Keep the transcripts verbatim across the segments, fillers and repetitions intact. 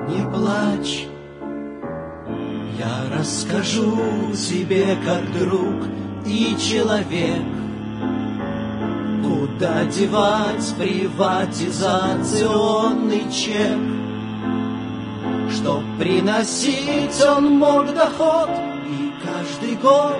не плачь. Я расскажу тебе, как друг и человек, куда девать приватизационный чек, чтоб приносить он мог доход, и каждый год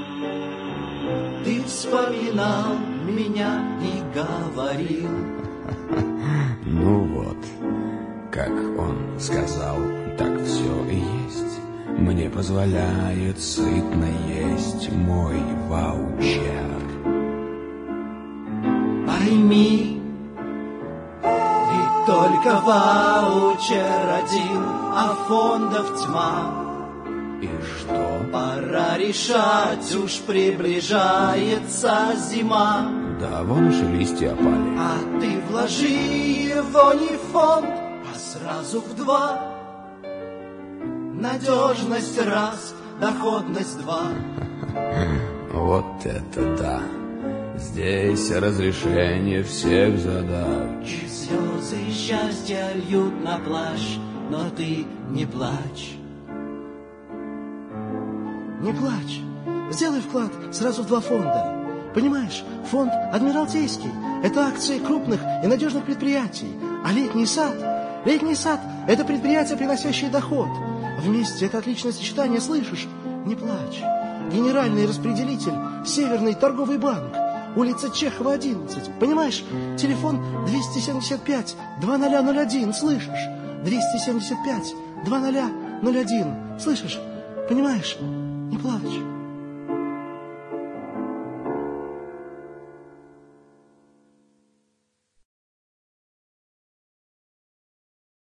ты вспоминал меня и говорил. Ну вот, как он сказал, так все и есть. Мне позволяет сытно есть мой ваучер. Пойми, ведь только ваучер один, а фондов тьма. И что? Пора решать, уж приближается зима. Да, вон уж и листья опали. А ты вложи его не в фонд, а сразу в два. Надежность раз, доходность два. Вот это да! Здесь разрешение всех задач. И слезы счастья льют на плащ, но ты не плачь. Не плачь. Сделай вклад сразу в два фонда. Понимаешь, фонд Адмиралтейский – это акции крупных и надежных предприятий. А летний сад, летний сад – это предприятие, приносящее доход. Вместе это отличное сочетание, слышишь? Не плачь. Генеральный распределитель, Северный торговый банк, улица Чехова, одиннадцать. Понимаешь, телефон двести семьдесят пять два ноль ноль один, слышишь? двести семьдесят пять два ноль ноль один, слышишь? Понимаешь? Не плачь.